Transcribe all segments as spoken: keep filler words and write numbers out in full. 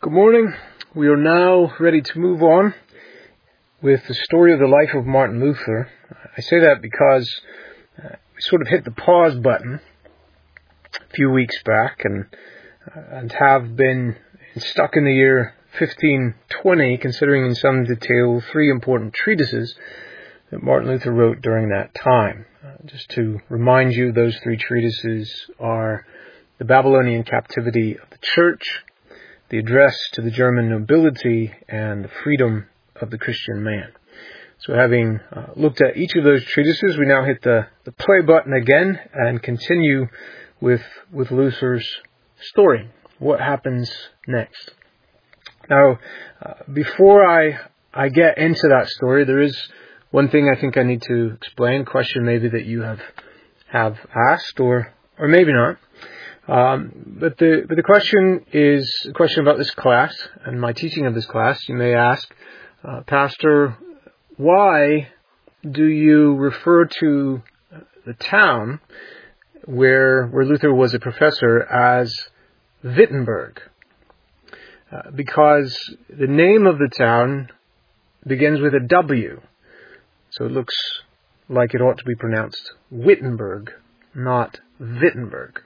Good morning. We are now ready to move on with the story of the life of Martin Luther. I say that because uh, we sort of hit the pause button a few weeks back and uh, and have been stuck in the year fifteen twenty, considering in some detail three important treatises that Martin Luther wrote during that time. Uh, just to remind you, those three treatises are The Babylonian Captivity of the Church, The Address to the German Nobility, and The Freedom of the Christian Man. So having uh, looked at each of those treatises, we now hit the, the play button again and continue with, with Luther's story. What happens next? Now, uh, before I, I get into that story, there is one thing I think I need to explain, a question maybe that you have, have asked, or, or maybe not. Um, but the but the question is a question about this class and my teaching of this class. You may ask, uh, Pastor, why do you refer to the town where where Luther was a professor as Wittenberg? Uh, because the name of the town begins with a W, so it looks like it ought to be pronounced Wittenberg, not Wittenberg.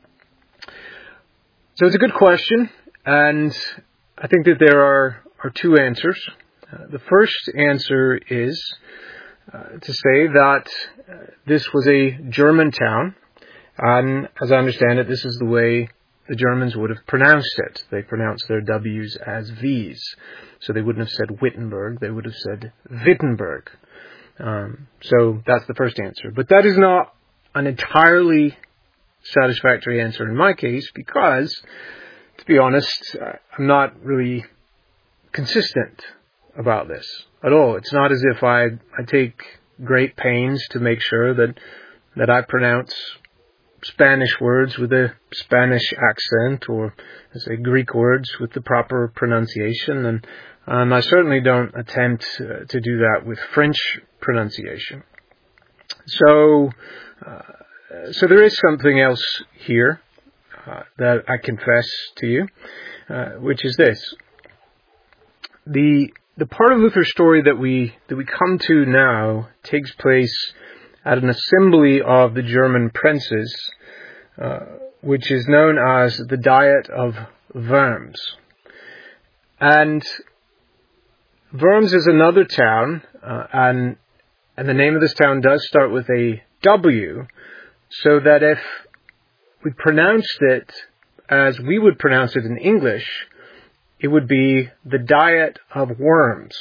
So it's a good question, and I think that there are, are two answers. Uh, the first answer is uh, to say that uh, this was a German town, and as I understand it, this is the way the Germans would have pronounced it. They pronounced their W's as V's, so they wouldn't have said Wittenberg, they would have said Wittenberg. Um, so that's the first answer. But that is not an entirely satisfactory answer in my case, because, to be honest, I'm not really consistent about this at all. It's not as if I, I take great pains to make sure that that I pronounce Spanish words with a Spanish accent, or I say Greek words with the proper pronunciation, and um, I certainly don't attempt uh, to do that with French pronunciation. So, uh, So there is something else here uh, that I confess to you, uh, which is this: the the part of Luther's story that we that we come to now takes place at an assembly of the German princes, uh, which is known as the Diet of Worms. And Worms is another town, uh, and and the name of this town does start with a W. So that if we pronounced it as we would pronounce it in English, it would be the Diet of Worms.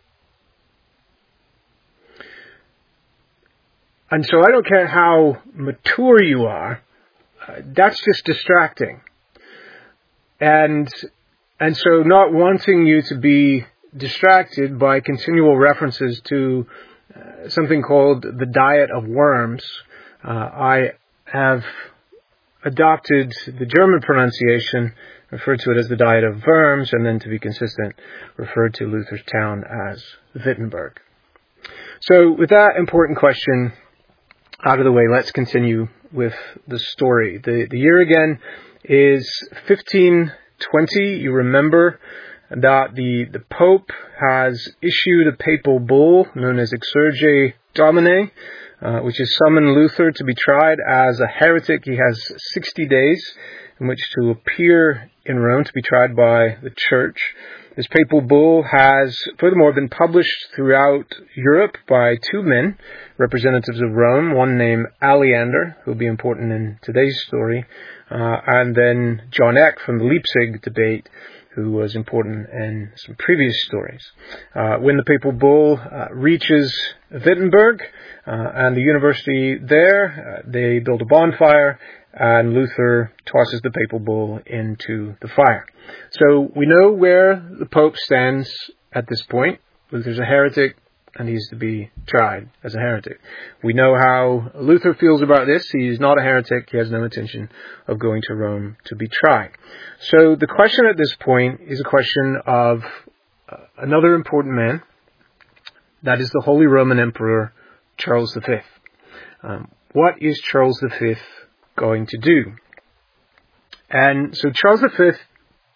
And so I don't care how mature you are, uh, that's just distracting. And and so not wanting you to be distracted by continual references to uh, something called the Diet of Worms, Uh, I have adopted the German pronunciation, referred to it as the Diet of Worms, and then to be consistent, referred to Luther's town as Wittenberg. So with that important question out of the way, let's continue with the story. The, the year again is fifteen twenty. You remember that the, the Pope has issued a papal bull known as Exsurge Domine, Uh, which has summoned Luther to be tried as a heretic. He has sixty days in which to appear in Rome to be tried by the church. This papal bull has furthermore been published throughout Europe by two men, representatives of Rome, one named Aleander, who will be important in today's story, uh, and then John Eck from the Leipzig debate, who was important in some previous stories. Uh, when the papal bull uh, reaches Wittenberg uh, and the university there, uh, they build a bonfire, and Luther tosses the papal bull into the fire. So we know where the Pope stands at this point. Luther's a heretic, and he's to be tried as a heretic. We know how Luther feels about this. He's not a heretic. He has no intention of going to Rome to be tried. So the question at this point is a question of uh, another important man. That is the Holy Roman Emperor, Charles the Fifth. Um, what is Charles the Fifth going to do? And so Charles the Fifth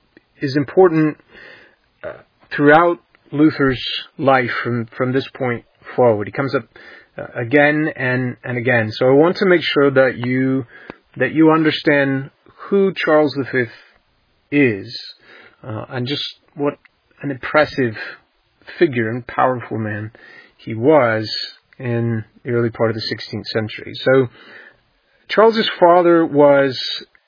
is important uh, throughout Luther's life from, from this point forward. He comes up uh, again and, and again. So I want to make sure that you that you understand who Charles the Fifth is, uh, and just what an impressive figure and powerful man he was in the early part of the sixteenth century. So Charles's father was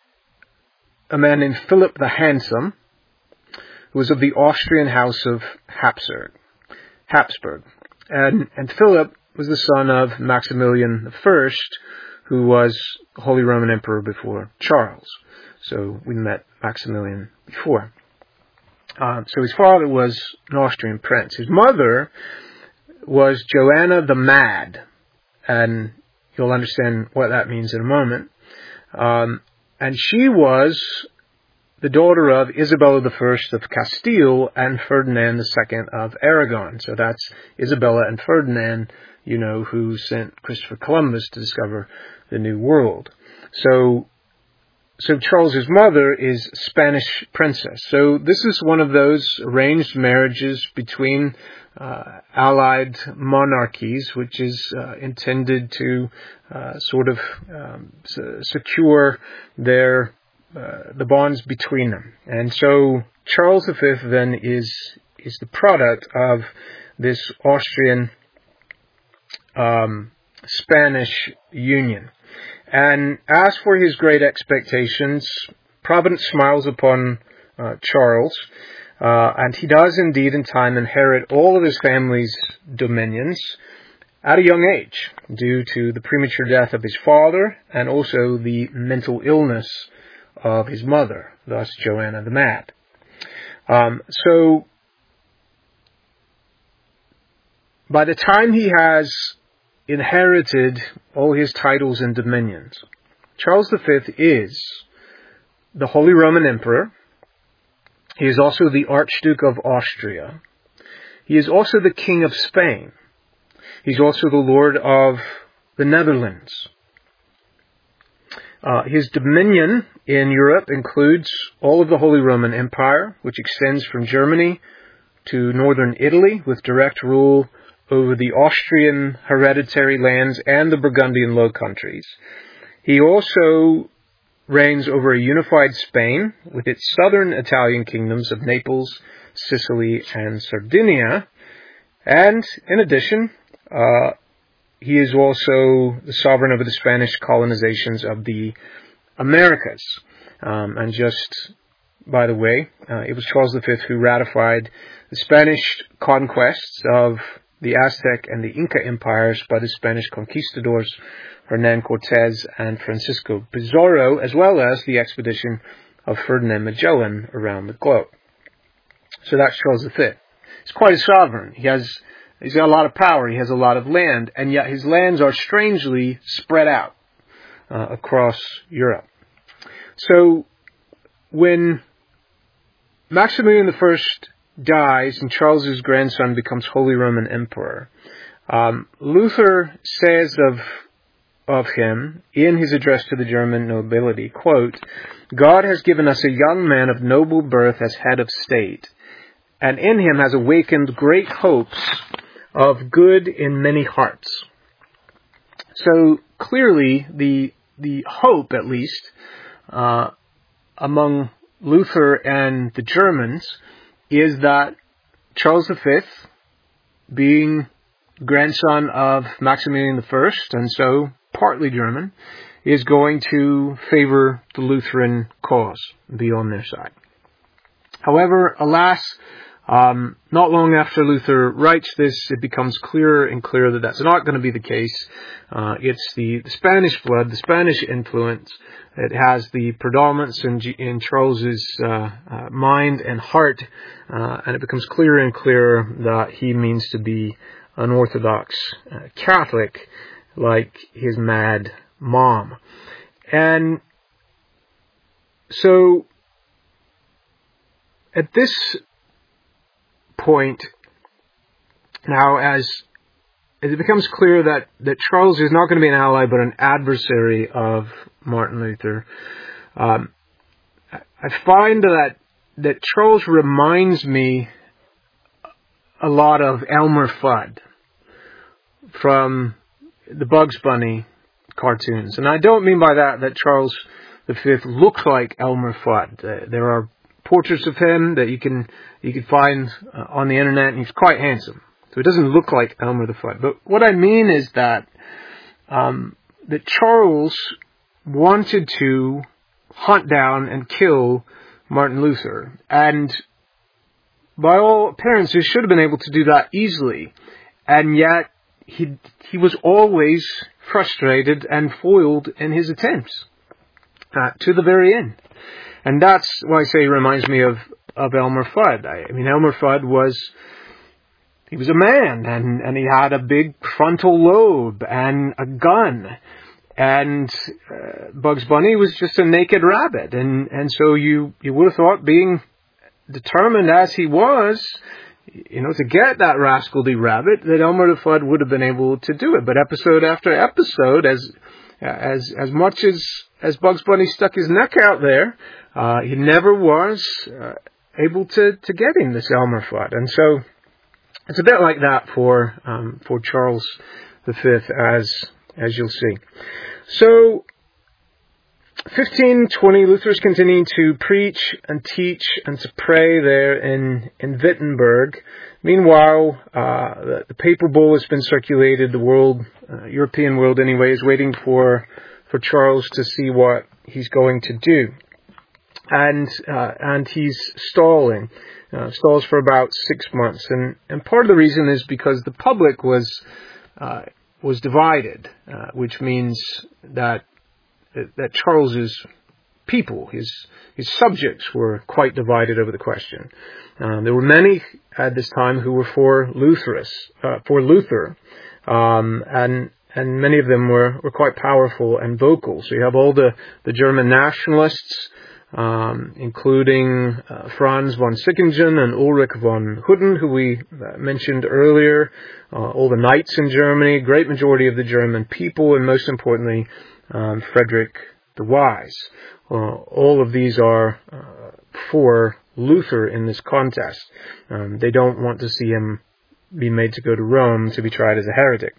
a man named Philip the Handsome, who was of the Austrian house of Habsburg. Habsburg. And, and Philip was the son of Maximilian the First, who was Holy Roman Emperor before Charles. So we met Maximilian before. Uh, so his father was an Austrian prince. His mother was Joanna the Mad, and you'll understand what that means in a moment. Um, and she was the daughter of Isabella the First of Castile and Ferdinand the Second of Aragon. So that's Isabella and Ferdinand, you know, who sent Christopher Columbus to discover the New World. So, so Charles's mother is Spanish princess. So this is one of those arranged marriages between uh, allied monarchies, which is uh, intended to uh, sort of um, s- secure their uh, the bonds between them. And so Charles the Fifth then is is the product of this Austrian um, Spanish union. And as for his great expectations, Providence smiles upon uh, Charles, uh, and he does indeed in time inherit all of his family's dominions at a young age, due to the premature death of his father and also the mental illness of his mother, thus Joanna the Mad. Um, so, by the time he has inherited all his titles and dominions, Charles the Fifth is the Holy Roman Emperor. He is also the Archduke of Austria. He is also the King of Spain. He's also the Lord of the Netherlands. Uh, his dominion in Europe includes all of the Holy Roman Empire, which extends from Germany to northern Italy, with direct rule over the Austrian hereditary lands and the Burgundian Low Countries. He also reigns over a unified Spain, with its southern Italian kingdoms of Naples, Sicily, and Sardinia. And, in addition, uh, he is also the sovereign over the Spanish colonizations of the Americas. Um, and just, by the way, uh, it was Charles the Fifth who ratified the Spanish conquests of the Aztec and the Inca empires by the Spanish conquistadors Hernan Cortez and Francisco Pizarro, as well as the expedition of Ferdinand Magellan around the globe. So that's Charles the Fifth. He's quite a sovereign. He has, he's got a lot of power. He has a lot of land, and yet his lands are strangely spread out uh, across Europe. So when Maximilian the First dies and Charles's grandson becomes Holy Roman Emperor, um, Luther says of of him in his address to the German nobility, quote, "God has given us a young man of noble birth as head of state, and in him has awakened great hopes of good in many hearts." So clearly the the hope, at least, uh, among Luther and the Germans, is that Charles the Fifth, being grandson of Maximilian the First, and so partly German, is going to favor the Lutheran cause, be on their side. However, alas, um, not long after Luther writes this, it becomes clearer and clearer that that's not going to be the case. Uh, it's the, the Spanish blood, the Spanish influence. It has the predominance in, in Charles's uh, uh, mind and heart, uh, and it becomes clearer and clearer that he means to be an Orthodox uh, Catholic, like his mad mom. And so, at this point, now as, as it becomes clear that, that Charles is not going to be an ally but an adversary of Martin Luther, um, I find that that Charles reminds me a lot of Elmer Fudd from the Bugs Bunny cartoons. And I don't mean by that that Charles the Fifth looks like Elmer Fudd. Uh, there are portraits of him that you can you can find uh, on the internet, and he's quite handsome. So it doesn't look like Elmer the Fudd. But what I mean is that um, that Charles wanted to hunt down and kill Martin Luther, and by all appearance, he should have been able to do that easily, and yet he he was always frustrated and foiled in his attempts uh, to the very end. And that's why I say he reminds me of, of Elmer Fudd. I, I mean, Elmer Fudd was, he was a man, and, and he had a big frontal lobe and a gun. And uh, Bugs Bunny was just a naked rabbit. And, and so you, you would have thought, being determined as he was, you know, to get that rascally rabbit, that Elmer the Fudd would have been able to do it. But episode after episode, as as as much as as Bugs Bunny stuck his neck out there, uh, he never was uh, able to to get him, this Elmer Fudd. And so it's a bit like that for um, for Charles the Fifth, as as you'll see. So, fifteen twenty, Luther's continuing to preach and teach and to pray there in, in Wittenberg. Meanwhile, uh, the, the papal bull has been circulated. The world, uh, European world anyway, is waiting for, for Charles to see what he's going to do. And, uh, and he's stalling, uh, stalls for about six months. And, and part of the reason is because the public was, uh, was divided, uh, which means that that Charles's people, his his subjects, were quite divided over the question. Uh, there were many at this time who were for Lutherus, uh, for Luther, um, and and many of them were, were quite powerful and vocal. So you have all the, the German nationalists, um, including uh, Franz von Sickingen and Ulrich von Hutten, who we uh, mentioned earlier, uh, all the knights in Germany, great majority of the German people, and most importantly, Um, Frederick the Wise. Uh, all of these are uh, for Luther in this contest. Um, they don't want to see him be made to go to Rome to be tried as a heretic.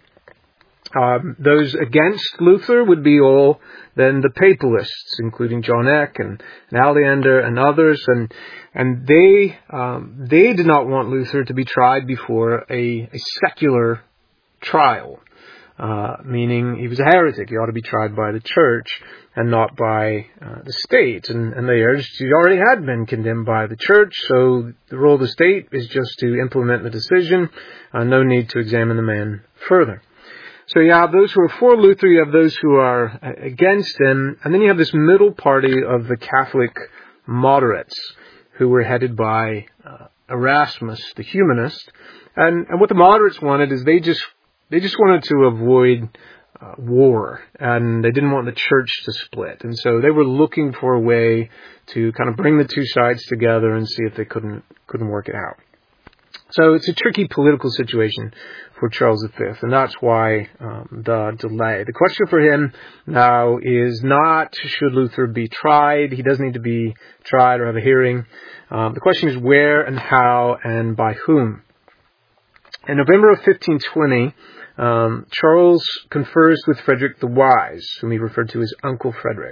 Um, those against Luther would be all then the papalists, including John Eck and, and Aleander and others, and and they um, they did not want Luther to be tried before a, a secular trial. Uh, meaning he was a heretic. He ought to be tried by the church and not by uh, the state. And, and they urged he already had been condemned by the church, so the role of the state is just to implement the decision. Uh, no need to examine the man further. So you have those who are for Luther, you have those who are against him, and then you have this middle party of the Catholic moderates who were headed by uh, Erasmus, the humanist. And, and what the moderates wanted is they just They just wanted to avoid uh, war, and they didn't want the church to split. And so they were looking for a way to kind of bring the two sides together and see if they couldn't couldn't work it out. So it's a tricky political situation for Charles the Fifth, and that's why um, the delay. The question for him now is not, should Luther be tried? He doesn't need to be tried or have a hearing. Um, the question is where and how and by whom. In November of fifteen twenty, Um, Charles confers with Frederick the Wise, whom he referred to as Uncle Frederick.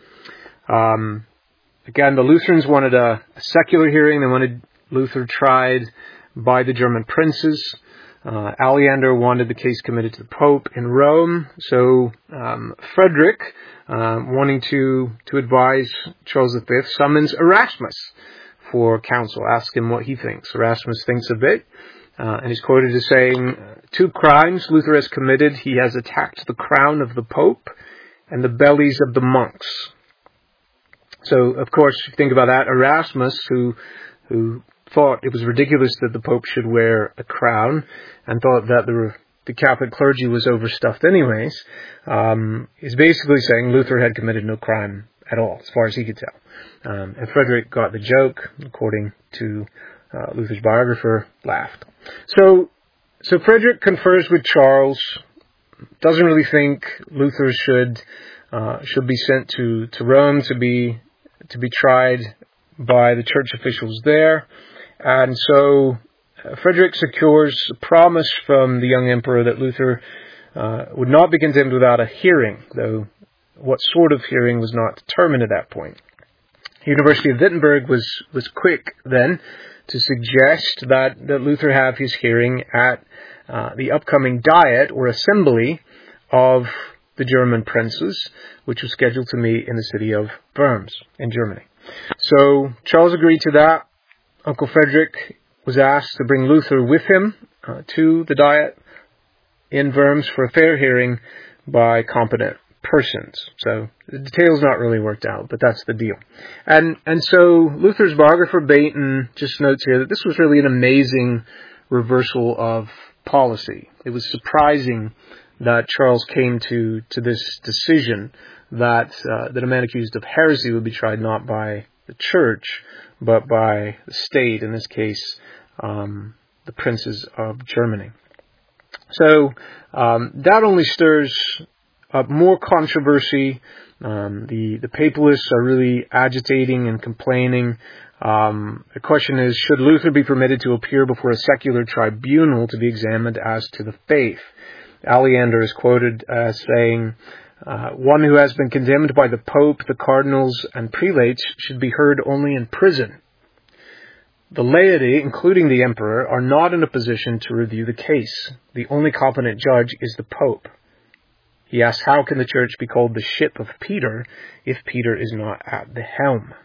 Um, again, the Lutherans wanted a, a secular hearing. They wanted Luther tried by the German princes. Uh, Aleander wanted the case committed to the Pope in Rome. So um, Frederick, uh, wanting to, to advise Charles the Fifth, summons Erasmus for counsel, asks him what he thinks. Erasmus thinks a bit. Uh, and he's quoted as saying, two crimes Luther has committed. He has attacked the crown of the Pope and the bellies of the monks. So, of course, if you think about that, Erasmus, who who thought it was ridiculous that the Pope should wear a crown and thought that the, the Catholic clergy was overstuffed anyways, um, is basically saying Luther had committed no crime at all, as far as he could tell. Um, and Frederick got the joke, according to Uh, Luther's biographer, laughed. So, so Frederick confers with Charles, doesn't really think Luther should uh, should be sent to, to Rome to be to be tried by the church officials there. And so uh, Frederick secures a promise from the young emperor that Luther uh, would not be condemned without a hearing, though what sort of hearing was not determined at that point. The University of Wittenberg was, was quick then to suggest that, that Luther have his hearing at uh, the upcoming Diet or Assembly of the German princes, which was scheduled to meet in the city of Worms in Germany. So Charles agreed to that. Uncle Frederick was asked to bring Luther with him uh, to the Diet in Worms for a fair hearing by competent persons. So the details not really worked out, but that's the deal. And and so Luther's biographer Baton just notes here that this was really an amazing reversal of policy. It was surprising that Charles came to, to this decision that uh, that a man accused of heresy would be tried not by the church, but by the state, in this case, um, the princes of Germany. So um, that only stirs up more controversy. Um, the, the papalists are really agitating and complaining. Um, the question is, should Luther be permitted to appear before a secular tribunal to be examined as to the faith? Aleander is quoted as saying, uh, one who has been condemned by the Pope, the cardinals, and prelates should be heard only in prison. The laity, including the emperor, are not in a position to review the case. The only competent judge is the Pope. He asks, how can the church be called the ship of Peter if Peter is not at the helm?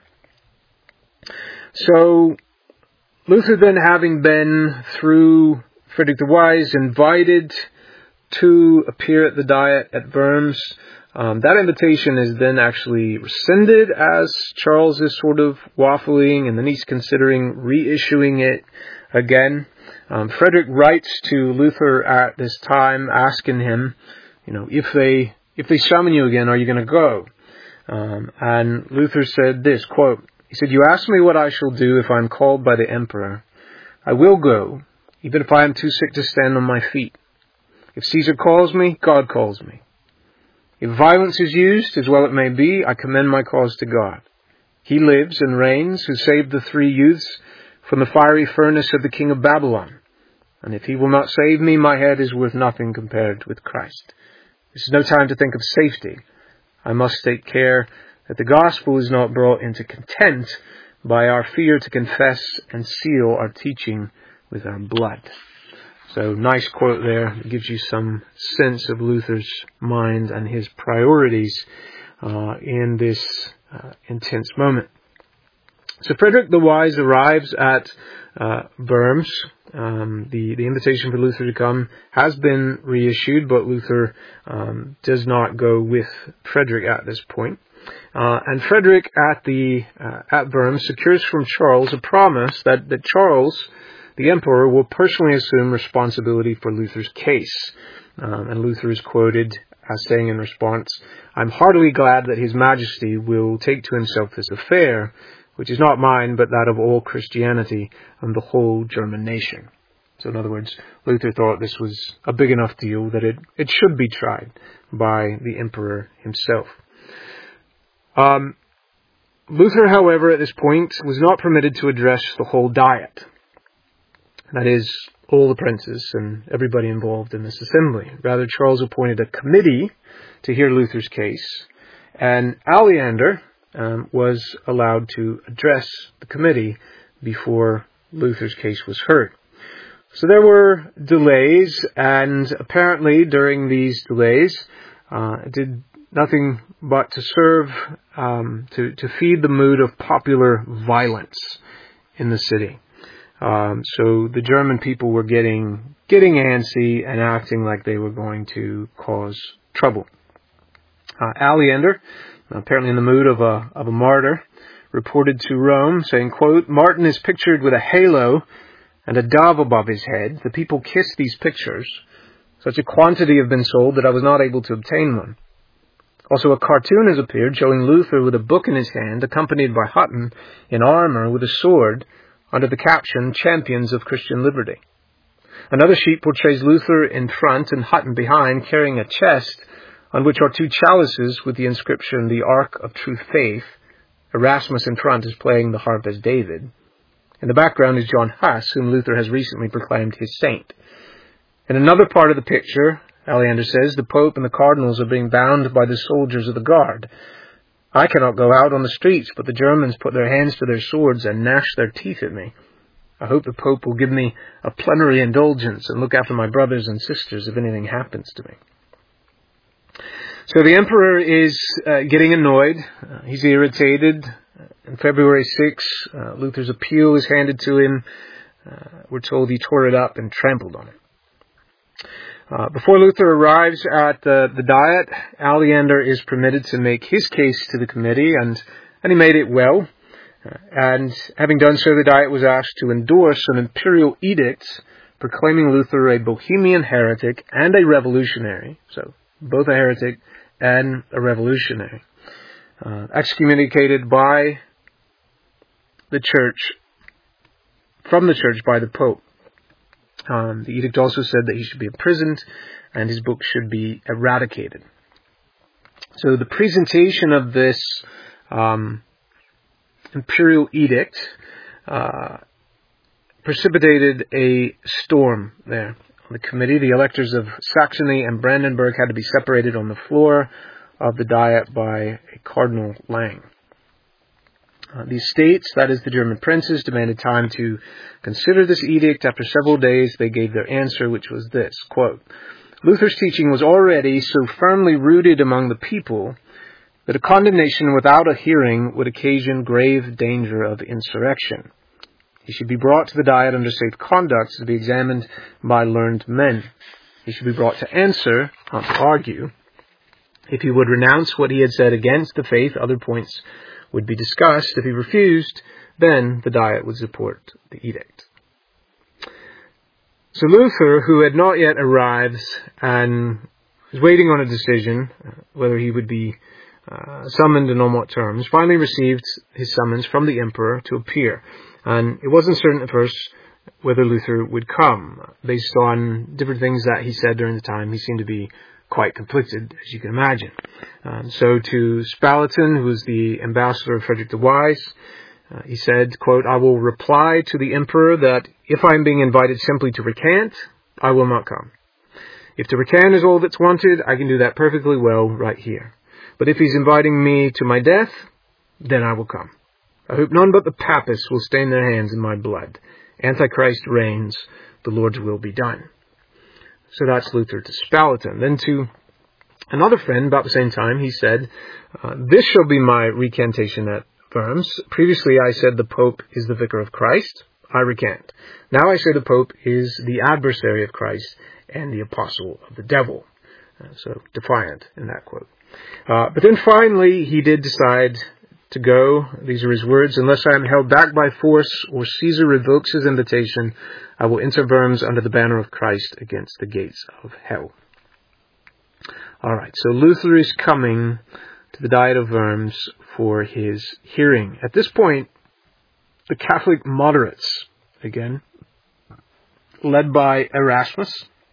So, Luther then, having been through Frederick the Wise, invited to appear at the Diet at Worms, um, that invitation is then actually rescinded as Charles is sort of waffling, and then he's considering reissuing it again. Um, Frederick writes to Luther at this time, asking him, you know, if they if they summon you again, are you going to go? Um, and Luther said this, quote, he said, you ask me what I shall do if I am called by the emperor. I will go, even if I am too sick to stand on my feet. If Caesar calls me, God calls me. If violence is used, as well it may be, I commend my cause to God. He lives and reigns, who saved the three youths from the fiery furnace of the king of Babylon. And if he will not save me, my head is worth nothing compared with Christ. This is no time to think of safety. I must take care that the gospel is not brought into contempt by our fear to confess and seal our teaching with our blood. So, nice quote there. It gives you some sense of Luther's mind and his priorities uh, in this uh, intense moment. So, Frederick the Wise arrives at uh, Worms. Um, the, the invitation for Luther to come has been reissued, but Luther um, does not go with Frederick at this point. Uh, and Frederick at the uh, at Worms secures from Charles a promise that, that Charles, the emperor, will personally assume responsibility for Luther's case. Um, and Luther is quoted as saying in response, I'm heartily glad that His Majesty will take to himself this affair, which is not mine, but that of all Christianity and the whole German nation. So in other words, Luther thought this was a big enough deal that it, it should be tried by the emperor himself. Um, Luther, however, at this point, was not permitted to address the whole Diet. That is, all the princes and everybody involved in this assembly. Rather, Charles appointed a committee to hear Luther's case, and Aleander um, was allowed to address the committee before Luther's case was heard. So there were delays, and apparently during these delays, uh, it did nothing but to serve, um, to, to feed the mood of popular violence in the city. Um, so the German people were getting getting antsy and acting like they were going to cause trouble. Uh, Aleander, apparently in the mood of a of a martyr, reported to Rome, saying, quote, Martin is pictured with a halo and a dove above his head. The people kiss these pictures. Such a quantity have been sold that I was not able to obtain one. Also, a cartoon has appeared showing Luther with a book in his hand, accompanied by Hutton in armor with a sword, under the caption, Champions of Christian Liberty. Another sheet portrays Luther in front and Hutton behind, carrying a chest on which are two chalices with the inscription, The Ark of True Faith, Erasmus in front is playing the harp as David. In the background is John Huss, whom Luther has recently proclaimed his saint. In another part of the picture, Aleander says, the Pope and the cardinals are being bound by the soldiers of the guard. I cannot go out on the streets, but the Germans put their hands to their swords and gnash their teeth at me. I hope the Pope will give me a plenary indulgence and look after my brothers and sisters if anything happens to me. So the Emperor is uh, getting annoyed. Uh, he's irritated. On February sixth, uh, Luther's appeal is handed to him. Uh, we're told he tore it up and trampled on it. Uh, before Luther arrives at the, the Diet, Aleander is permitted to make his case to the committee, and, and he made it well. Uh, and having done so, the Diet was asked to endorse an imperial edict proclaiming Luther a Bohemian heretic and a revolutionary, so both a heretic and a revolutionary, uh, excommunicated by the church, from the church by the Pope. Um, the edict also said that he should be imprisoned and his book should be eradicated. So the presentation of this um, imperial edict uh, precipitated a storm there on the committee. The electors of Saxony and Brandenburg had to be separated on the floor of the Diet by a Cardinal Lang. Uh, the estates, that is the German princes, demanded time to consider this edict. After several days, they gave their answer, which was this, quote, Luther's teaching was already so firmly rooted among the people that a condemnation without a hearing would occasion grave danger of insurrection. He should be brought to the Diet under safe conduct to be examined by learned men. He should be brought to answer, not to argue. If he would renounce what he had said against the faith, other points would be discussed. If he refused, then the Diet would support the edict. So Luther, who had not yet arrived and was waiting on a decision, whether he would be uh, summoned and on what terms, finally received his summons from the Emperor to appear. And it wasn't certain at first whether Luther would come. Based on different things that he said during the time, he seemed to be quite conflicted, as you can imagine. Um, so to Spalatin, who was the ambassador of Frederick the Wise, uh, he said, quote, I will reply to the Emperor that if I am being invited simply to recant, I will not come. If to recant is all that's wanted, I can do that perfectly well right here. But if he's inviting me to my death, then I will come. I hope none but the Papists will stain their hands in my blood. Antichrist reigns, the Lord's will be done. So that's Luther to Spalatin. Then to another friend, about the same time, he said, uh, this shall be my recantation at Worms. Previously I said the Pope is the vicar of Christ. I recant. Now I say the Pope is the adversary of Christ and the apostle of the devil. Uh, so defiant in that quote. Uh, but then finally he did decide to go. These are his words. Unless I am held back by force or Caesar revokes his invitation, I will enter Worms under the banner of Christ against the gates of hell. All right, so Luther is coming to the Diet of Worms for his hearing. At this point, the Catholic moderates, again, led by Erasmus,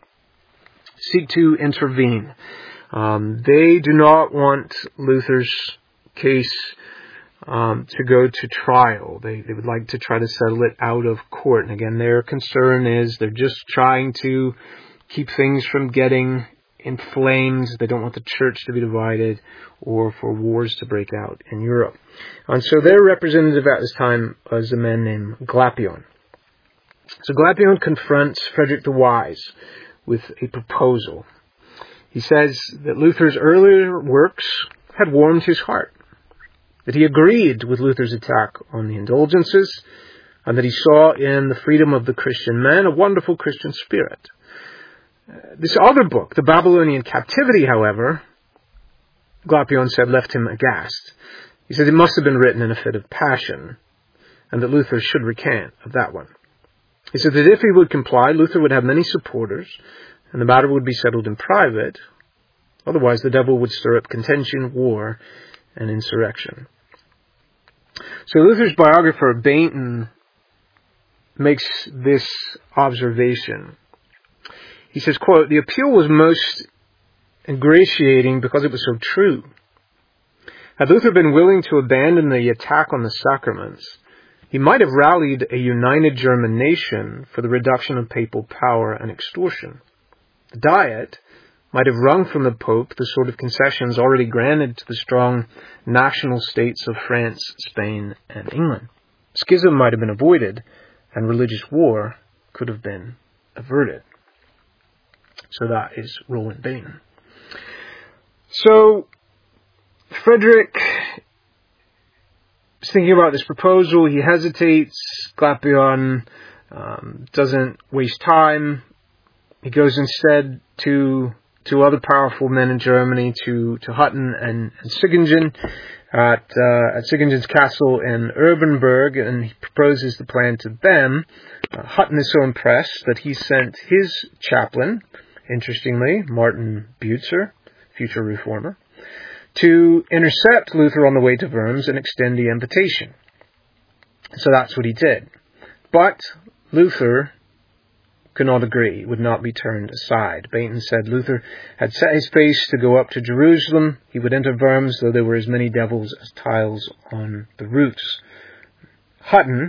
seek to intervene. Um, they do not want Luther's case Um, to go to trial. They, they would like to try to settle it out of court. And again, their concern is they're just trying to keep things from getting inflamed. They don't want the church to be divided or for wars to break out in Europe. And so their representative at this time was a man named Glapion. So Glapion confronts Frederick the Wise with a proposal. He says that Luther's earlier works had warmed his heart, that he agreed with Luther's attack on the indulgences, and that he saw in the freedom of the Christian man a wonderful Christian spirit. Uh, this other book, The Babylonian Captivity, however, Glapion said, left him aghast. He said it must have been written in a fit of passion, and that Luther should recant of that one. He said that if he would comply, Luther would have many supporters, and the matter would be settled in private. Otherwise, the devil would stir up contention, war, and insurrection. So Luther's biographer, Bainton, makes this observation. He says, quote, the appeal was most ingratiating because it was so true. Had Luther been willing to abandon the attack on the sacraments, he might have rallied a united German nation for the reduction of papal power and extortion. The Diet might have wrung from the Pope the sort of concessions already granted to the strong national states of France, Spain, and England. Schism might have been avoided, and religious war could have been averted. So that is Roland Bainton. So, Frederick is thinking about this proposal. He hesitates. Glapion um, doesn't waste time. He goes instead to to other powerful men in Germany, to, to Hutten and, and Sickingen at, uh, at Sickingen's castle in Urbanburg, and he proposes the plan to them. Uh, Hutten is so impressed that he sent his chaplain, interestingly, Martin Butzer, future reformer, to intercept Luther on the way to Worms and extend the invitation. So that's what he did. But Luther could not agree, would not be turned aside. Bainton said Luther had set his face to go up to Jerusalem. He would enter Worms, though there were as many devils as tiles on the roofs. Hutten,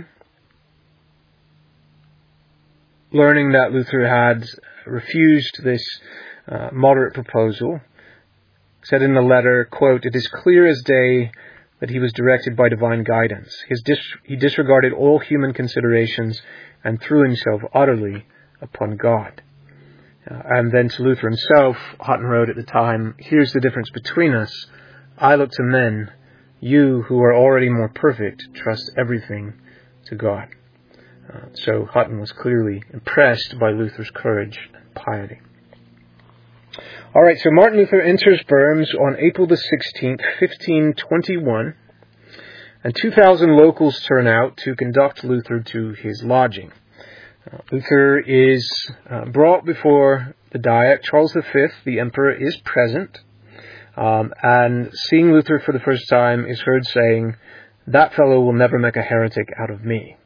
learning that Luther had refused this uh, moderate proposal, said in the letter, quote, "It is clear as day that he was directed by divine guidance. His dis- he disregarded all human considerations and threw himself utterly upon God." Uh, and then to Luther himself, Hutten wrote at the time, "Here's the difference between us. I look to men. You, who are already more perfect, trust everything to God." Uh, so Hutten was clearly impressed by Luther's courage and piety. All right, so Martin Luther enters Worms on April the sixteenth, fifteen twenty-one, and two thousand locals turn out to conduct Luther to his lodging. Uh, Luther is uh, brought before the Diet. Charles the Fifth, the emperor, is present, um, and seeing Luther for the first time is heard saying, "That fellow will never make a heretic out of me."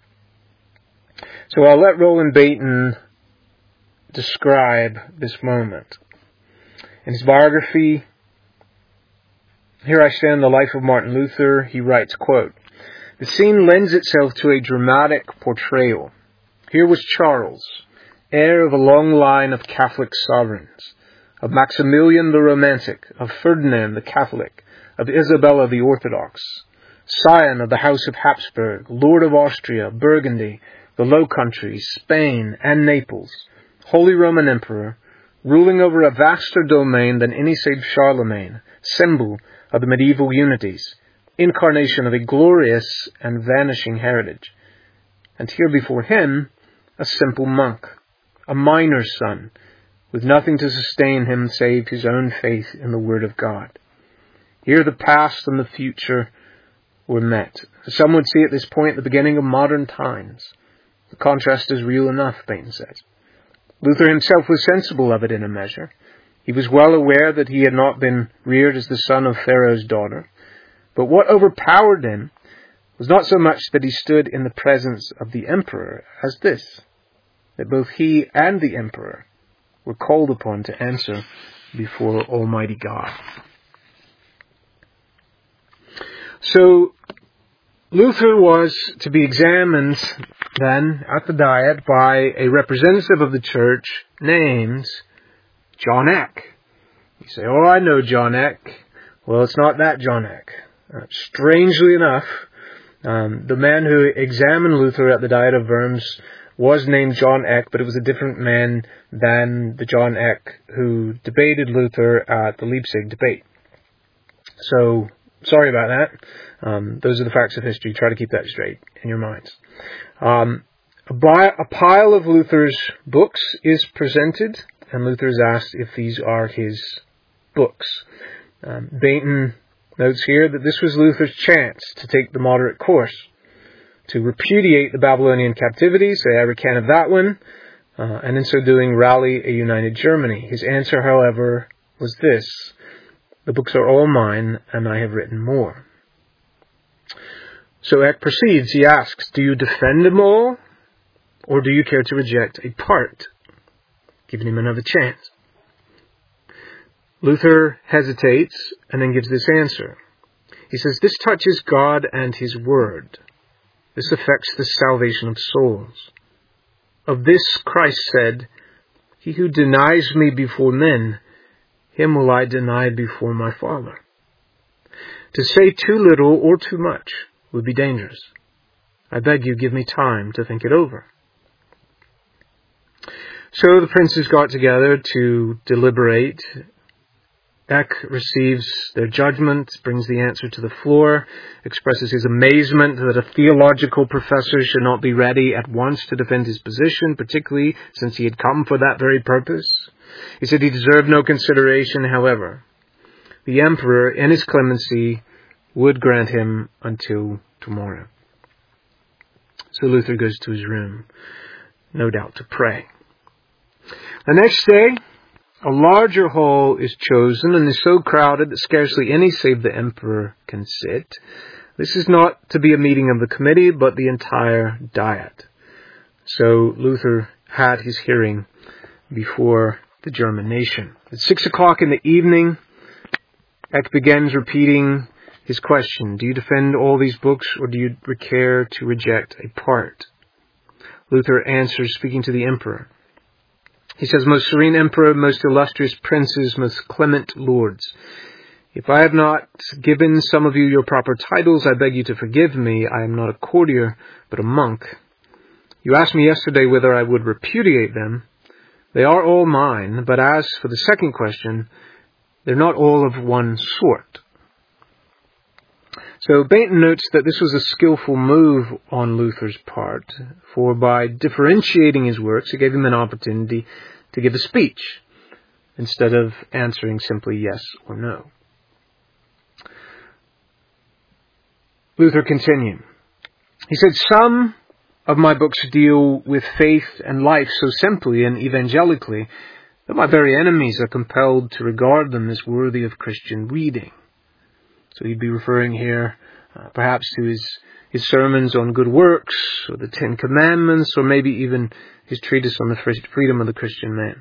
So I'll let Roland Bainton describe this moment. In his biography, "Here I Stand, the Life of Martin Luther," he writes, quote, "The scene lends itself to a dramatic portrayal. Here was Charles, heir of a long line of Catholic sovereigns, of Maximilian the Romantic, of Ferdinand the Catholic, of Isabella the Orthodox, scion of the House of Habsburg, Lord of Austria, Burgundy, the Low Countries, Spain, and Naples, Holy Roman Emperor, ruling over a vaster domain than any save Charlemagne, symbol of the medieval unities, incarnation of a glorious and vanishing heritage. And here before him, a simple monk, a miner's son, with nothing to sustain him save his own faith in the Word of God. Here the past and the future were met. Some would see at this point the beginning of modern times. The contrast is real enough, Bainton says. Luther himself was sensible of it in a measure. He was well aware that he had not been reared as the son of Pharaoh's daughter. But what overpowered him was not so much that he stood in the presence of the emperor as this, that both he and the emperor were called upon to answer before Almighty God. So Luther was to be examined then at the Diet by a representative of the church named John Eck. You say, "Oh, I know John Eck." Well, it's not that John Eck. Uh, strangely enough, um, the man who examined Luther at the Diet of Worms was named John Eck, but it was a different man than the John Eck who debated Luther at the Leipzig debate. So, sorry about that. Um, those are the facts of history. Try to keep that straight in your minds. Um, a, bi- a pile of Luther's books is presented, and Luther is asked if these are his books. Um, Bainton notes here that this was Luther's chance to take the moderate course, to repudiate the Babylonian captivity, say, "I recant of that one," uh, and in so doing rally a united Germany. His answer, however, was this: "The books are all mine, and I have written more." So Eck proceeds. He asks, "Do you defend them all, or do you care to reject a part?" Giving him another chance. Luther hesitates and then gives this answer. He says, this touches God and His Word. This affects the salvation of souls. Of this Christ said, he who denies me before men, him will I deny before my Father. To say too little or too much would be dangerous. I beg you, give me time to think it over. So the princes got together to deliberate. Eck receives their judgment, brings the answer to the floor, expresses his amazement that a theological professor should not be ready at once to defend his position, particularly since he had come for that very purpose. He said he deserved no consideration, however. The emperor, in his clemency, would grant him until tomorrow. So Luther goes to his room, no doubt to pray. The next day, a larger hall is chosen and is so crowded that scarcely any save the emperor can sit. This is not to be a meeting of the committee, but the entire diet. So Luther had his hearing before the German nation. At six o'clock in the evening, Eck begins repeating his question. Do you defend all these books, or do you care to reject a part? Luther answers, speaking to the emperor. He says, most serene emperor, most illustrious princes, most clement lords, if I have not given some of you your proper titles, I beg you to forgive me. I am not a courtier, but a monk. You asked me yesterday whether I would repudiate them. They are all mine, but as for the second question, they're not all of one sort. So Bainton notes that this was a skillful move on Luther's part, for by differentiating his works, it gave him an opportunity to give a speech, instead of answering simply yes or no. Luther continued. He said, some of my books deal with faith and life so simply and evangelically that my very enemies are compelled to regard them as worthy of Christian reading. So he'd be referring here uh, perhaps to his, his sermons on good works, or the Ten Commandments, or maybe even his treatise on the freedom of the Christian man.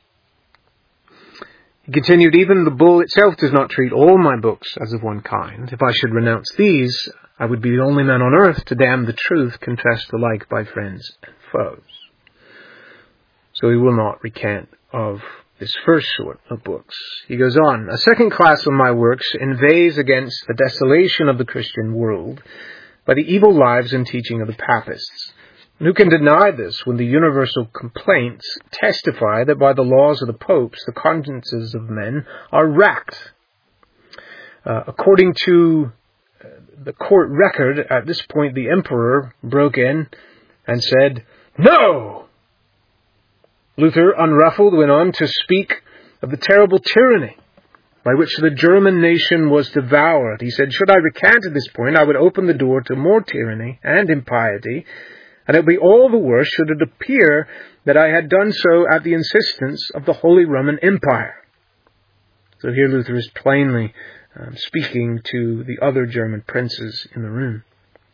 He continued, even the bull itself does not treat all my books as of one kind. If I should renounce these, I would be the only man on earth to damn the truth confessed alike by friends and foes. So he will not recant of this first sort of books. He goes on, a second class of my works inveighs against the desolation of the Christian world by the evil lives and teaching of the papists. And who can deny this when the universal complaints testify that by the laws of the popes the consciences of men are racked? Uh, according to the court record, at this point the emperor broke in and said, no! Luther, unruffled, went on to speak of the terrible tyranny by which the German nation was devoured. He said, should I recant at this point, I would open the door to more tyranny and impiety, and it would be all the worse should it appear that I had done so at the insistence of the Holy Roman Empire. So here Luther is plainly um, speaking to the other German princes in the room.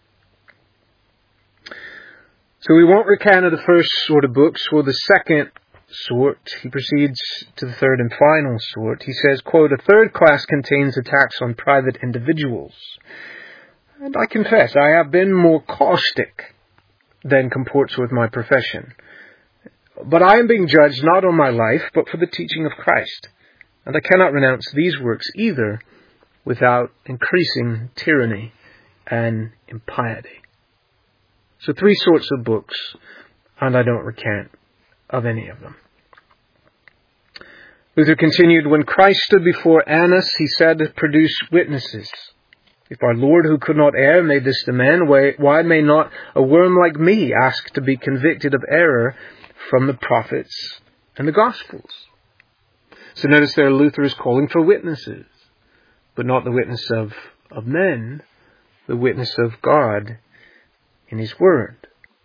So we won't recant of the first sort of books. For the second sort, he proceeds to the third and final sort. He says, quote, a third class contains attacks on private individuals. And I confess, I have been more caustic than comports with my profession. But I am being judged not on my life, but for the teaching of Christ. And I cannot renounce these works either without increasing tyranny and impiety. So three sorts of books, and I don't recant of any of them. Luther continued, when Christ stood before Annas, he said, produce witnesses. If our Lord, who could not err, made this demand, why may not a worm like me ask to be convicted of error from the prophets and the Gospels? So notice there Luther is calling for witnesses, but not the witness of, of men, the witness of God in His Word.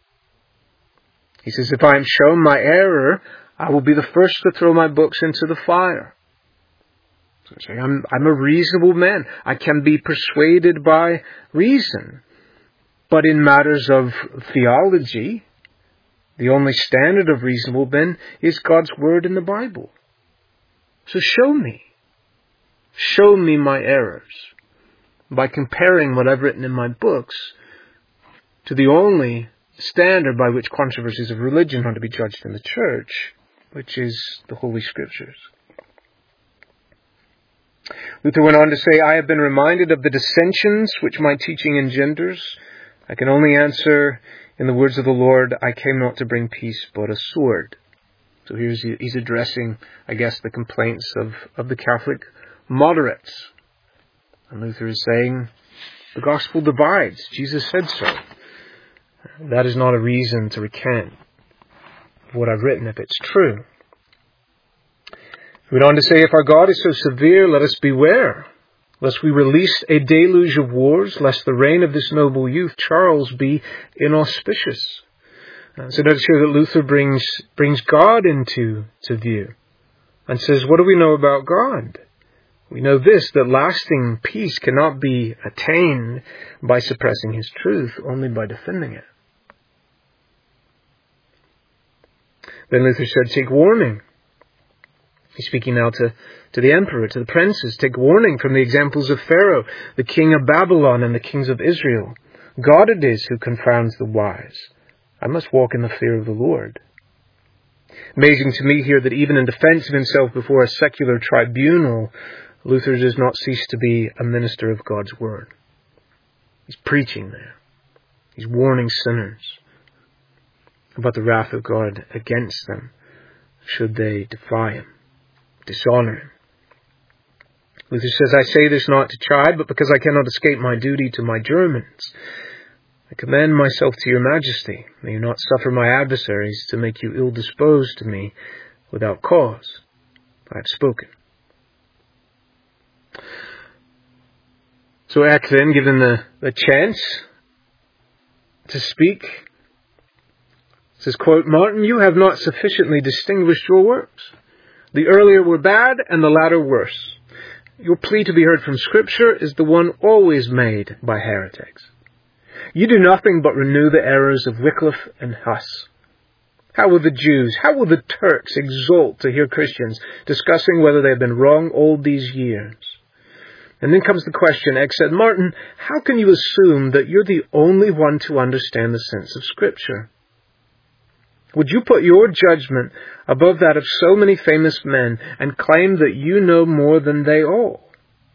He says, if I am shown my error, I will be the first to throw my books into the fire. So I say, I'm, I'm a reasonable man. I can be persuaded by reason. But in matters of theology, the only standard of reasonable men is God's Word in the Bible. So show me. Show me my errors. by comparing what I've written in my books to the only standard by which controversies of religion are to be judged in the church, which is the Holy Scriptures. Luther went on to say, I have been reminded of the dissensions which my teaching engenders. I can only answer in the words of the Lord, I came not to bring peace but a sword. So here's he's addressing, I guess, the complaints of, of the Catholic moderates. And Luther is saying, the gospel divides. Jesus said so. That is not a reason to recant what I've written if it's true. He went on to say, if our God is so severe, let us beware, lest we release a deluge of wars, lest the reign of this noble youth, Charles, be inauspicious. Uh, so notice here that Luther brings brings God into to view and says, what do we know about God? We know this, that lasting peace cannot be attained by suppressing his truth, only by defending it. Then Luther said, take warning. He's speaking now to, to the emperor, to the princes. Take warning from the examples of Pharaoh, the king of Babylon, and the kings of Israel. God it is who confounds the wise. I must walk in the fear of the Lord. Amazing to me here that even in defense of himself before a secular tribunal, Luther does not cease to be a minister of God's word. He's preaching there. He's warning sinners about the wrath of God against them should they defy him, dishonor him. Luther says, I say this not to chide, but because I cannot escape my duty to my Germans. I commend myself to your majesty. May you not suffer my adversaries to make you ill-disposed to me without cause. I have spoken. So Eck then, given the, the chance to speak, says, quote, Martin, you have not sufficiently distinguished your works. The earlier were bad and the latter worse. Your plea to be heard from Scripture is the one always made by heretics. You do nothing but renew the errors of Wycliffe and Huss. How will the Jews, how will the Turks exult to hear Christians discussing whether they have been wrong all these years? And then comes the question, Eck said, Martin, how can you assume that you're the only one to understand the sense of Scripture? Would you put your judgment above that of so many famous men and claim that you know more than they all?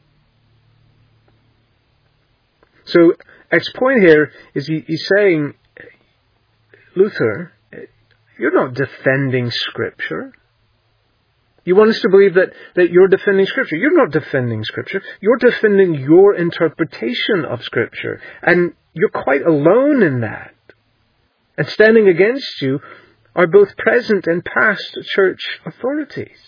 So, Eck's point here is he, he's saying, Luther, you're not defending Scripture. You want us to believe that, that you're defending Scripture. You're not defending Scripture. You're defending your interpretation of Scripture. And you're quite alone in that. And standing against you are both present and past church authorities.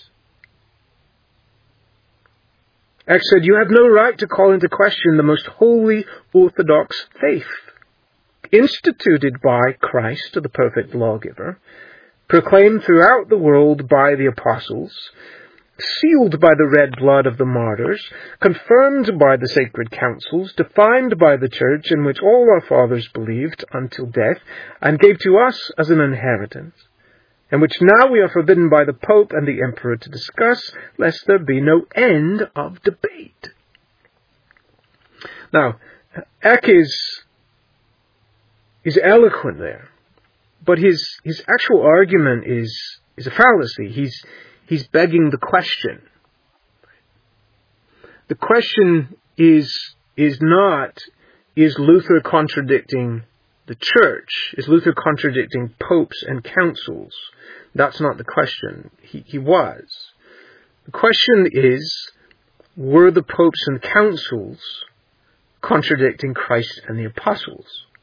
Eck said, you have no right to call into question the most holy Orthodox faith, instituted by Christ, the perfect lawgiver, proclaimed throughout the world by the apostles, sealed by the red blood of the martyrs, confirmed by the sacred councils, defined by the church in which all our fathers believed until death, and gave to us as an inheritance, and which now we are forbidden by the Pope and the Emperor to discuss, lest there be no end of debate. Now, Eck is, is eloquent there, but his, his actual argument is, is a fallacy. He's, he's begging the question. The question is, is not, is Luther contradicting the church? Is Luther contradicting popes and councils? That's not the question. He, he was. The question is, were the popes and councils contradicting Christ and the apostles?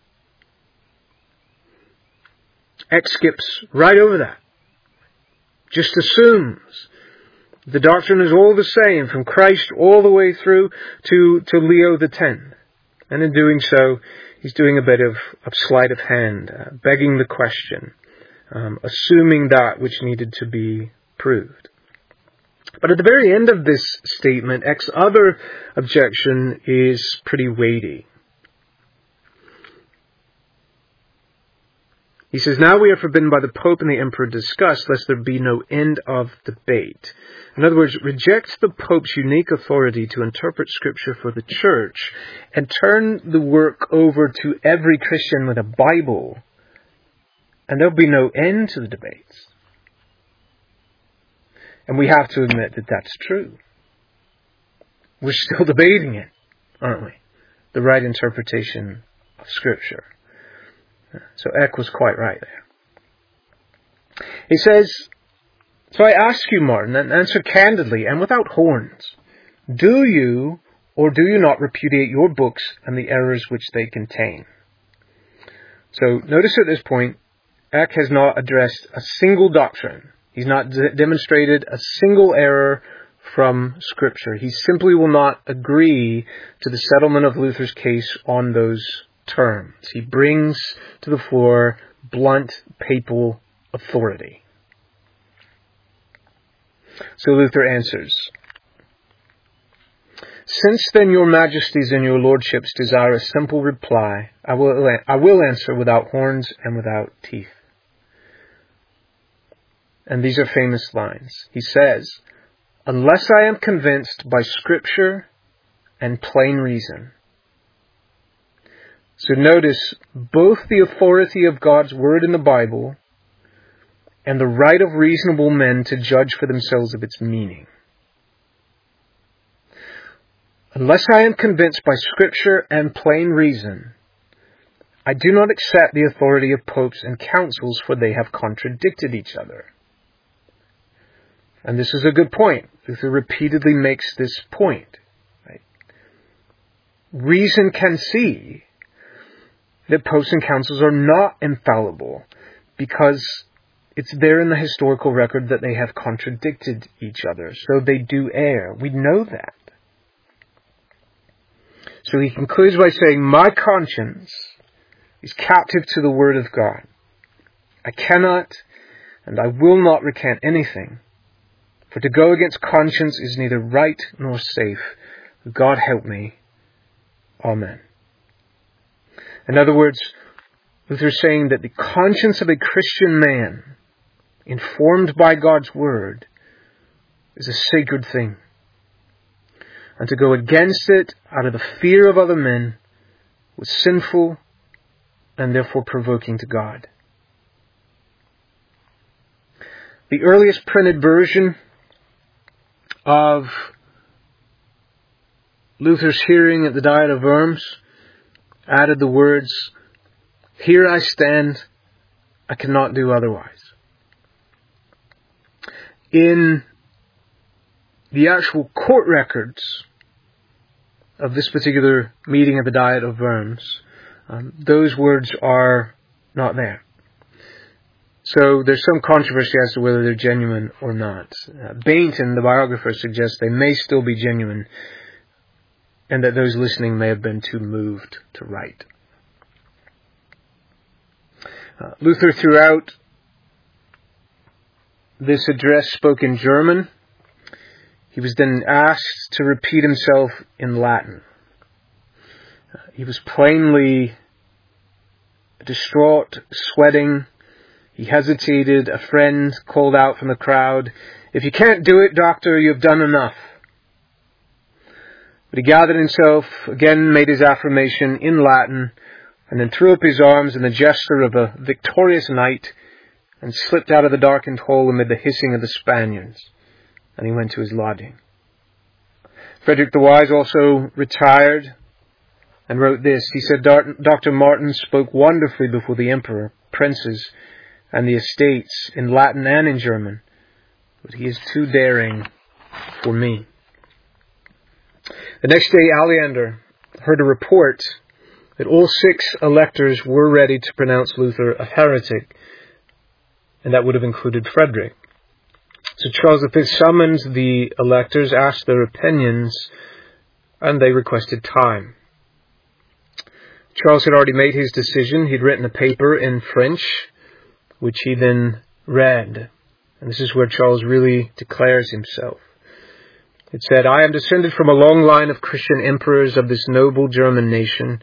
Eck skips right over that. Just assumes the doctrine is all the same from Christ all the way through to, to Leo the Tenth. And in doing so, he's doing a bit of, of sleight of hand, uh, begging the question, um, assuming that which needed to be proved. But at the very end of this statement, Eck's other objection is pretty weighty. He says, now we are forbidden by the Pope and the Emperor to discuss, lest there be no end of debate. In other words, reject the Pope's unique authority to interpret Scripture for the Church and turn the work over to every Christian with a Bible, and there'll be no end to the debates. And we have to admit that that's true. We're still debating it, aren't we? The right interpretation of Scripture. So Eck was quite right there. He says, so I ask you, Martin, and answer candidly and without horns, do you or do you not repudiate your books and the errors which they contain? So notice at this point, Eck has not addressed a single doctrine. He's not d- demonstrated a single error from Scripture. He simply will not agree to the settlement of Luther's case on those terms. He brings to the floor blunt papal authority. So Luther answers, since then your majesties and your lordships desire a simple reply, I will, I will answer without horns and without teeth. And these are famous lines. He says, unless I am convinced by Scripture and plain reason. So notice both the authority of God's Word in the Bible and the right of reasonable men to judge for themselves of its meaning. Unless I am convinced by Scripture and plain reason, I do not accept the authority of popes and councils, for they have contradicted each other. And this is a good point. Luther repeatedly makes this point. Right? Reason can see that popes and councils are not infallible because it's there in the historical record that they have contradicted each other. So they do err. We know that. So he concludes by saying, my conscience is captive to the Word of God. I cannot and I will not recant anything. For to go against conscience is neither right nor safe. God help me. Amen. In other words, Luther is saying that the conscience of a Christian man, informed by God's Word, is a sacred thing. And to go against it out of the fear of other men was sinful and therefore provoking to God. The earliest printed version of Luther's hearing at the Diet of Worms added the words, here I stand, I cannot do otherwise. In the actual court records of this particular meeting at the Diet of Worms, um, those words are not there. So there's some controversy as to whether they're genuine or not. Uh, Bainton, the biographer, suggests they may still be genuine and that those listening may have been too moved to write. Uh, Luther, throughout this address, spoke in German. He was then asked to repeat himself in Latin. Uh, he was plainly distraught, sweating. He hesitated. A friend called out from the crowd, if you can't do it, doctor, you have done enough. But he gathered himself, again made his affirmation in Latin, and then threw up his arms in the gesture of a victorious knight and slipped out of the darkened hall amid the hissing of the Spaniards. And he went to his lodging. Frederick the Wise also retired and wrote this. He said, Doctor Martin spoke wonderfully before the emperor, princes, and the estates in Latin and in German, but he is too daring for me. The next day, Aleander heard a report that all six electors were ready to pronounce Luther a heretic, and that would have included Frederick. So Charles the Fifth summoned the electors, asked their opinions, and they requested time. Charles had already made his decision. He'd written a paper in French, which he then read. And this is where Charles really declares himself. It said, I am descended from a long line of Christian emperors of this noble German nation.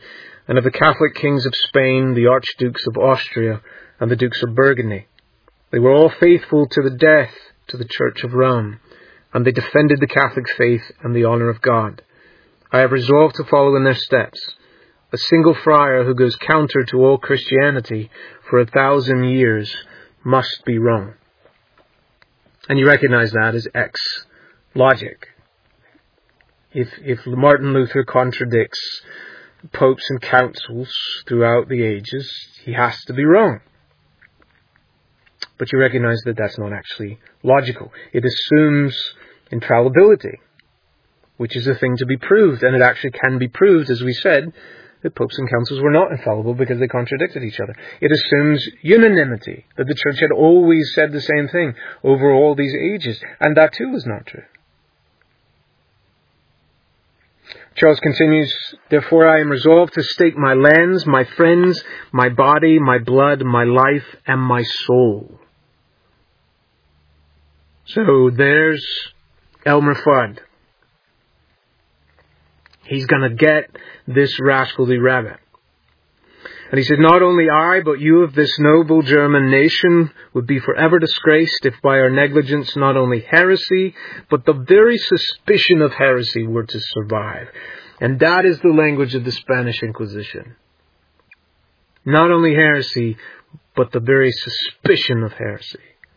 and of the Catholic kings of Spain, the archdukes of Austria, and the dukes of Burgundy. They were all faithful to the death to the Church of Rome, and they defended the Catholic faith and the honour of God. I have resolved to follow in their steps. A single friar who goes counter to all Christianity for a thousand years must be wrong. And you recognize that as ex-logic. If, if Martin Luther contradicts popes and councils throughout the ages, he has to be wrong. But you recognize that that's not actually logical. It assumes infallibility, which is a thing to be proved, and it actually can be proved, as we said, that popes and councils were not infallible because they contradicted each other. It assumes unanimity, that the church had always said the same thing over all these ages, and that too was not true. Charles continues, therefore I am resolved to stake my lands, my friends, my body, my blood, my life, and my soul. So there's Elmer Fudd. He's going to get this rascally rabbit. And he said, not only I, but you of this noble German nation would be forever disgraced if by our negligence not only heresy, but the very suspicion of heresy were to survive. And that is the language of the Spanish Inquisition. Not only heresy, but the very suspicion of heresy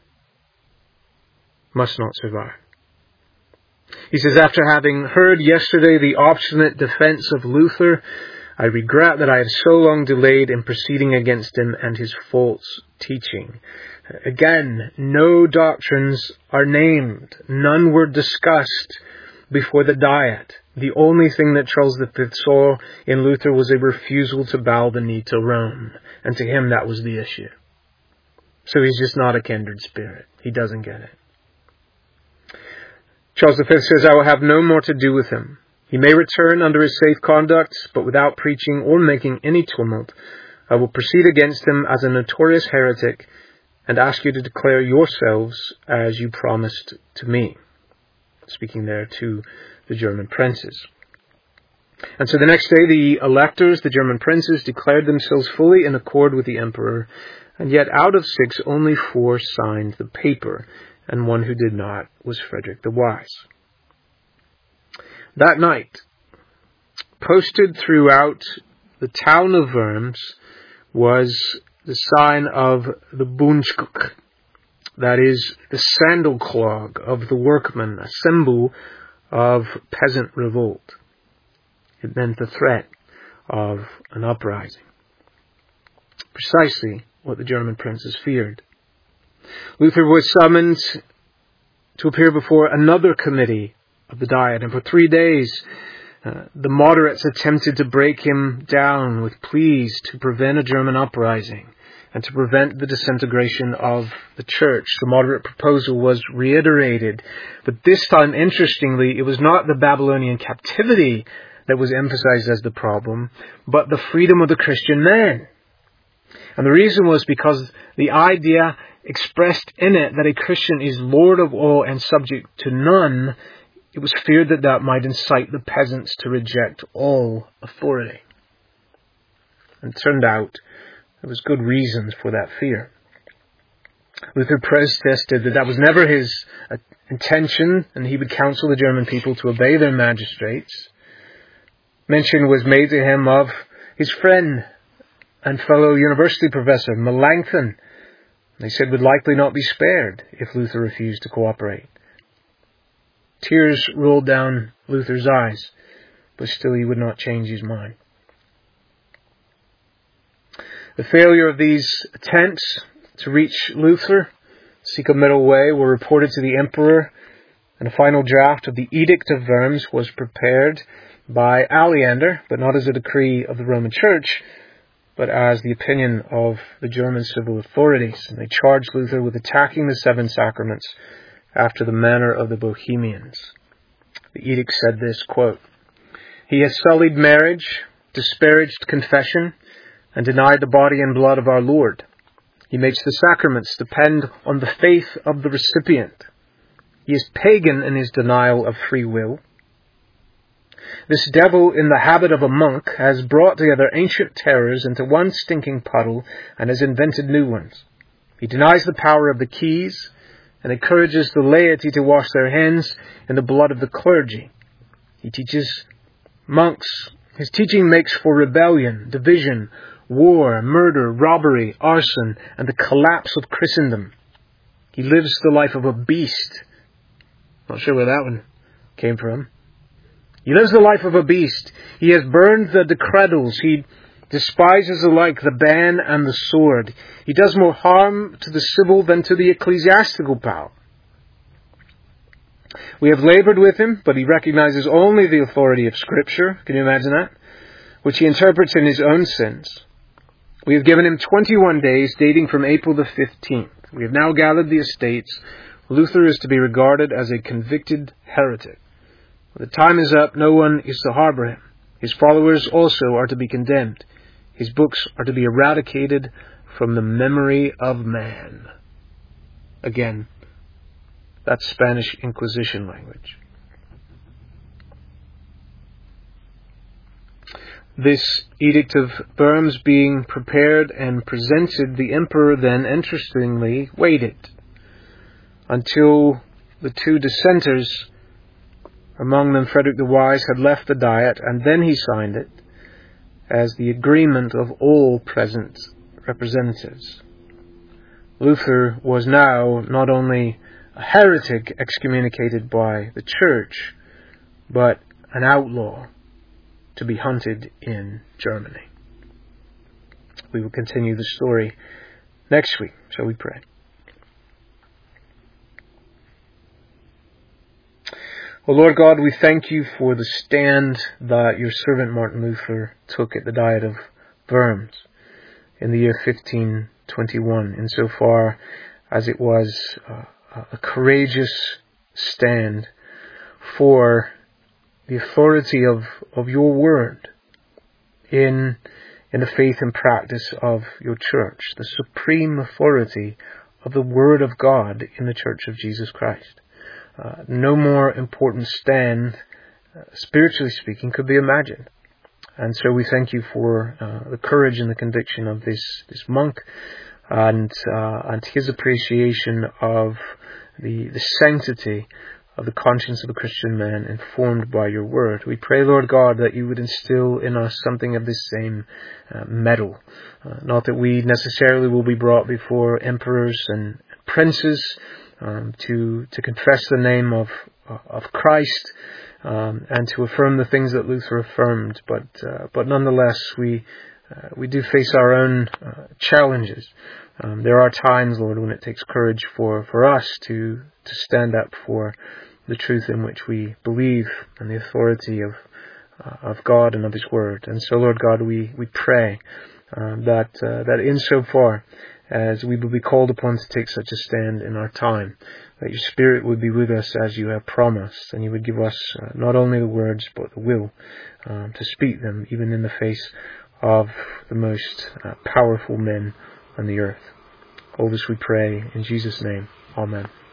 must not survive. He says, after having heard yesterday the obstinate defense of Luther, I regret that I have so long delayed in proceeding against him and his false teaching. Again, no doctrines are named. None were discussed before the Diet. The only thing that Charles the Fifth saw in Luther was a refusal to bow the knee to Rome. And to him that was the issue. So he's just not a kindred spirit. He doesn't get it. Charles the Fifth says, I will have no more to do with him. He may return under his safe conduct, but without preaching or making any tumult. I will proceed against him as a notorious heretic and ask you to declare yourselves as you promised to me. Speaking there to the German princes. And so the next day the electors, the German princes, declared themselves fully in accord with the emperor, and yet out of six only four signed the paper, and one who did not was Frederick the Wise. That night, posted throughout the town of Worms, was the sign of the Bundschuck, that is, the sandal clog of the workman, a symbol of peasant revolt. It meant the threat of an uprising. Precisely what the German princes feared. Luther was summoned to appear before another committee of the Diet, and for three days uh, the moderates attempted to break him down with pleas to prevent a German uprising and to prevent the disintegration of the church. The moderate proposal was reiterated, but this time, interestingly, it was not the Babylonian captivity that was emphasized as the problem, but the freedom of the Christian man. And the reason was because the idea expressed in it that a Christian is Lord of all and subject to none, it was feared that that might incite the peasants to reject all authority. And it turned out there was good reasons for that fear. Luther protested that that was never his uh, intention, and he would counsel the German people to obey their magistrates. Mention was made to him of his friend and fellow university professor, Melanchthon. They said would likely not be spared if Luther refused to cooperate. Tears rolled down Luther's eyes, but still he would not change his mind. The failure of these attempts to reach Luther, seek a middle way, were reported to the emperor, and a final draft of the Edict of Worms was prepared by Aleander, but not as a decree of the Roman Church, but as the opinion of the German civil authorities. And they charged Luther with attacking the seven sacraments after the manner of the Bohemians. The edict said this, quote, he has sullied marriage, disparaged confession, and denied the body and blood of our Lord. He makes the sacraments depend on the faith of the recipient. He is pagan in his denial of free will. This devil in the habit of a monk has brought together ancient terrors into one stinking puddle and has invented new ones. He denies the power of the keys and encourages the laity to wash their hands in the blood of the clergy. He teaches monks. His teaching makes for rebellion, division, war, murder, robbery, arson, and the collapse of Christendom. He lives the life of a beast. Not sure where that one came from. He lives the life of a beast. He has burned the decretals. He despises alike the ban and the sword. He does more harm to the civil than to the ecclesiastical power. We have labored with him, but he recognizes only the authority of Scripture. Can you imagine that? Which he interprets in his own sense. We have given him twenty-one days, dating from April the fifteenth. We have now gathered the estates. Luther is to be regarded as a convicted heretic. When the time is up, no one is to harbor him. His followers also are to be condemned. His books are to be eradicated from the memory of man. Again, that's Spanish Inquisition language. This edict of Worms being prepared and presented, the emperor then, interestingly, waited until the two dissenters, among them Frederick the Wise, had left the Diet, and then he signed it as the agreement of all present representatives. Luther was now not only a heretic excommunicated by the Church, but an outlaw to be hunted in Germany. We will continue the story next week, shall we pray? O Lord God, we thank you for the stand that your servant Martin Luther took at the Diet of Worms in the year fifteen twenty-one, insofar as it was uh, a courageous stand for the authority of, of your word in, in the faith and practice of your church, the supreme authority of the word of God in the Church of Jesus Christ. Uh, no more important stand, uh, spiritually speaking, could be imagined. And so we thank you for uh, the courage and the conviction of this, this monk and, uh, and his appreciation of the, the sanctity of the conscience of a Christian man informed by your word. We pray, Lord God, that you would instill in us something of this same uh, mettle. Uh, not that we necessarily will be brought before emperors and princes um, to to confess the name of of Christ um, and to affirm the things that Luther affirmed, but uh, but nonetheless we uh, we do face our own uh, challenges. Um, there are times, Lord, when it takes courage for, for us to to stand up for the truth in which we believe and the authority of uh, of God and of His Word. And so, Lord God, we we pray uh, that uh, that insofar as we will be called upon to take such a stand in our time, that your Spirit would be with us as you have promised, and you would give us uh, not only the words but the will um, to speak them, even in the face of the most uh, powerful men on the earth. All this we pray in Jesus' name. Amen.